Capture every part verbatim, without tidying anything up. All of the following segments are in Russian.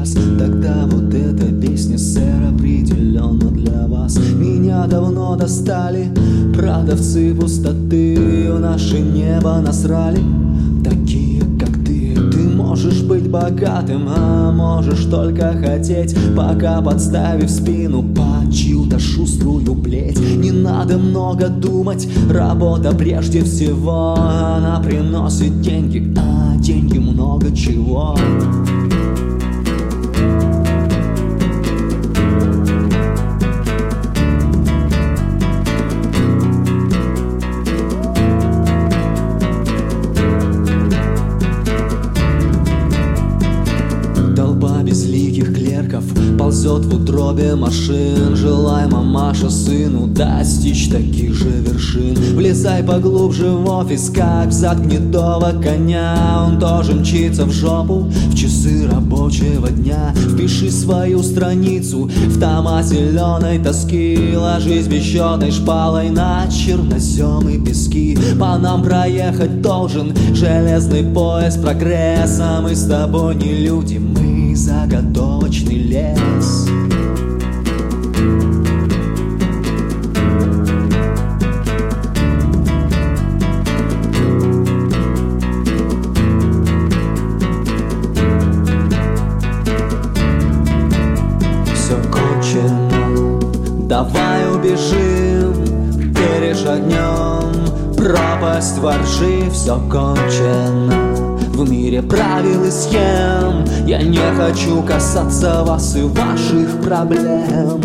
сейчас. Тогда вот эта песня, сэр, определенно для вас. Меня давно достали продавцы пустоты, в наше небо насрали такие, как ты. Ты можешь быть богатым, а можешь только хотеть, пока подставив спину под чью-то шуструю плеть. Не надо много думать, работа прежде всего, она приносит деньги, а деньги много чего. Безликих клерков ползет в утробе машин, желай, мамаша, сыну достичь таких же вершин. Влезай поглубже в офис, как зад гнедого коня. Он тоже мчится в жопу в часы рабочего дня. Впиши свою страницу в тома зеленой тоски, ложись бесчетной шпалой на чернозем и пески. По нам проехать должен железный поезд прогресса. Мы с тобой не люди, мы заготовочный лес. Все кончено, давай убежим, перешагнем пропасть во ржи. Все кончено в мире правил и схем. Я не хочу касаться вас и ваших проблем.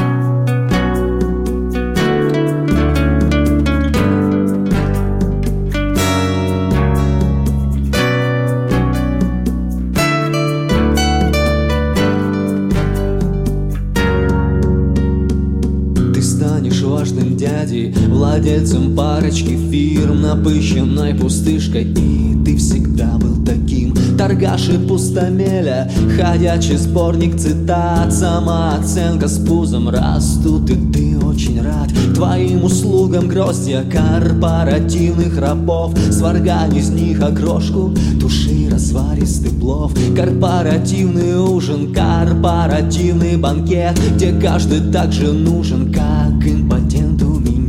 Ты станешь важным дядей, владельцем парочки фирм, напыщенной пустышкой, и ты всегда был таким. Торгаш и пустомеля, ходячий сборник цитат, самооценка с пузом растут, и ты очень рад твоим услугам гроздья корпоративных рабов. Сваргань из них окрошку, туши разваристый плов. Корпоративный ужин, корпоративный банкет, где каждый так же нужен, как импотент у меня.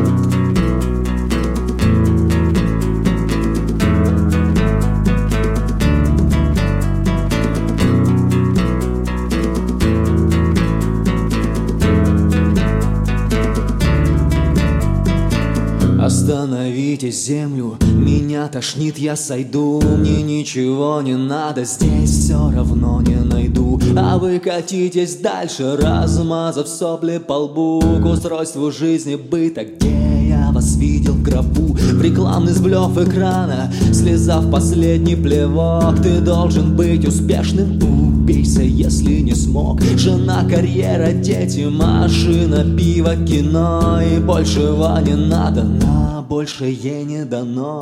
Остановите землю, меня тошнит, я сойду. Мне ничего не надо, здесь все равно не найду. А вы катитесь дальше, размазав сопли по лбу, к устройству жизни быта, где я вас видел в гробу. В рекламный сблев экрана, слезав последний плевок. Ты должен быть успешным, убейся, если не смог. Жена, карьера, дети, машина, пиво, кино. И большего не надо, на большее не дано.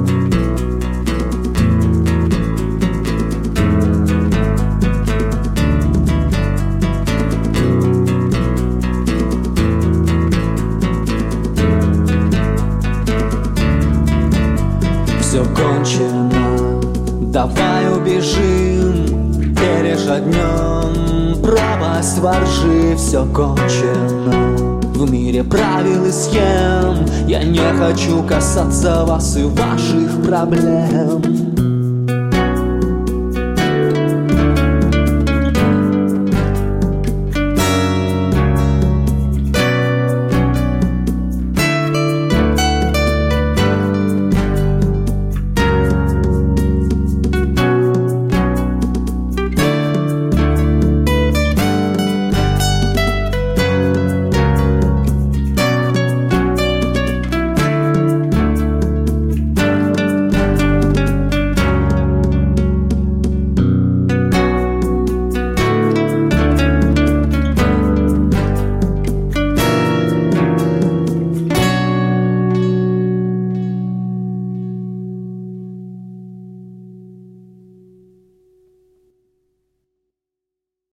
Все кончено, давай убежим, перешагнем пропасть во ржи. Все кончено в мире правил и схем. Я не хочу касаться вас и ваших проблем.